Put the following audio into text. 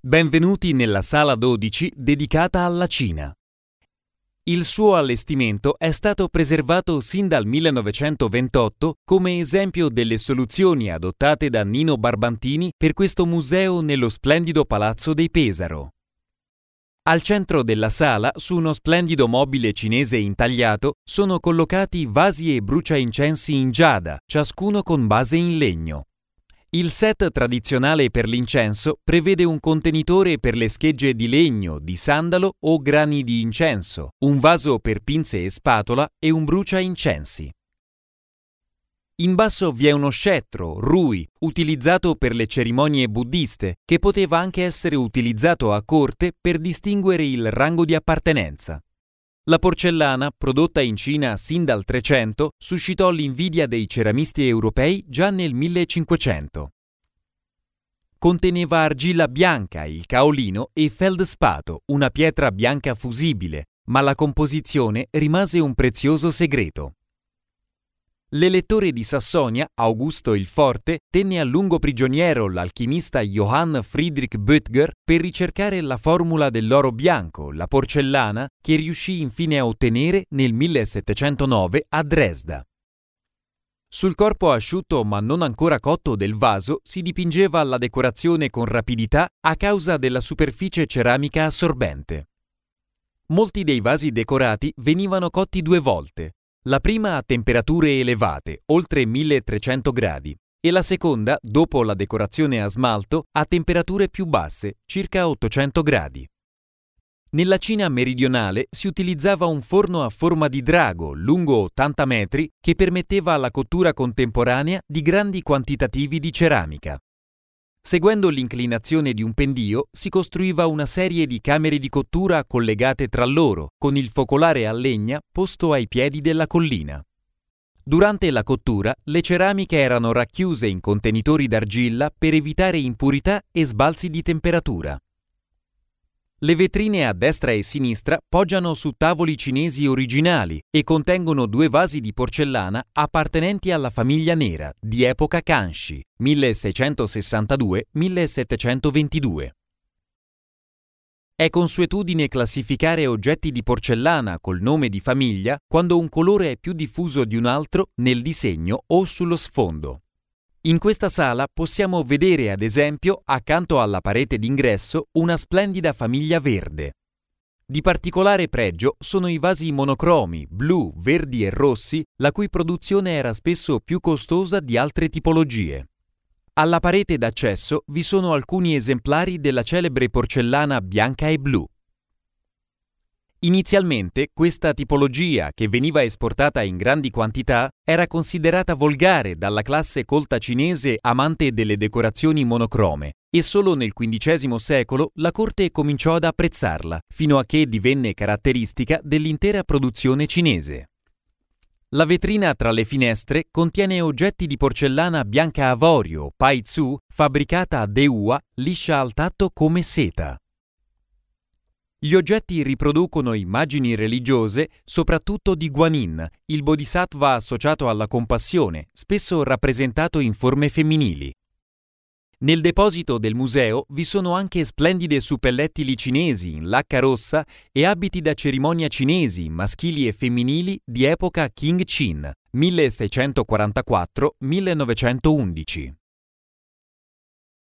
Benvenuti nella sala 12 dedicata alla Cina. Il suo allestimento è stato preservato sin dal 1928 come esempio delle soluzioni adottate da Nino Barbantini per questo museo nello splendido Palazzo dei Pesaro. Al centro della sala, su uno splendido mobile cinese intagliato, sono collocati vasi e bruciaincensi in giada, ciascuno con base in legno. Il set tradizionale per l'incenso prevede un contenitore per le schegge di legno, di sandalo o grani di incenso, un vaso per pinze e spatola e un bruciaincensi. In basso vi è uno scettro, rui, utilizzato per le cerimonie buddiste, che poteva anche essere utilizzato a corte per distinguere il rango di appartenenza. La porcellana, prodotta in Cina sin dal 300, suscitò l'invidia dei ceramisti europei già nel 1500. Conteneva argilla bianca, il caolino, e feldspato, una pietra bianca fusibile, ma la composizione rimase un prezioso segreto. L'elettore di Sassonia, Augusto il Forte, tenne a lungo prigioniero l'alchimista Johann Friedrich Böttger per ricercare la formula dell'oro bianco, la porcellana, che riuscì infine a ottenere nel 1709 a Dresda. Sul corpo asciutto ma non ancora cotto del vaso si dipingeva la decorazione con rapidità a causa della superficie ceramica assorbente. Molti dei vasi decorati venivano cotti 2 volte. La prima a temperature elevate, oltre 1300 gradi, e la seconda, dopo la decorazione a smalto, a temperature più basse, circa 800 gradi. Nella Cina meridionale si utilizzava un forno a forma di drago, lungo 80 metri, che permetteva la cottura contemporanea di grandi quantitativi di ceramica. Seguendo l'inclinazione di un pendio, si costruiva una serie di camere di cottura collegate tra loro, con il focolare a legna posto ai piedi della collina. Durante la cottura, le ceramiche erano racchiuse in contenitori d'argilla per evitare impurità e sbalzi di temperatura. Le vetrine a destra e sinistra poggiano su tavoli cinesi originali e contengono 2 vasi di porcellana appartenenti alla famiglia nera di epoca Kanshi, 1662-1722. È consuetudine classificare oggetti di porcellana col nome di famiglia quando un colore è più diffuso di un altro nel disegno o sullo sfondo. In questa sala possiamo vedere, ad esempio, accanto alla parete d'ingresso, una splendida famiglia verde. Di particolare pregio sono i vasi monocromi, blu, verdi e rossi, la cui produzione era spesso più costosa di altre tipologie. Alla parete d'accesso vi sono alcuni esemplari della celebre porcellana bianca e blu. Inizialmente questa tipologia, che veniva esportata in grandi quantità, era considerata volgare dalla classe colta cinese amante delle decorazioni monocrome e solo nel XV secolo la corte cominciò ad apprezzarla, fino a che divenne caratteristica dell'intera produzione cinese. La vetrina tra le finestre contiene oggetti di porcellana bianca avorio, pai tzu, fabbricata a Deua, liscia al tatto come seta. Gli oggetti riproducono immagini religiose, soprattutto di Guanyin, il bodhisattva associato alla compassione, spesso rappresentato in forme femminili. Nel deposito del museo vi sono anche splendide suppellettili cinesi in lacca rossa e abiti da cerimonia cinesi, maschili e femminili, di epoca Qing Qin, 1644-1911.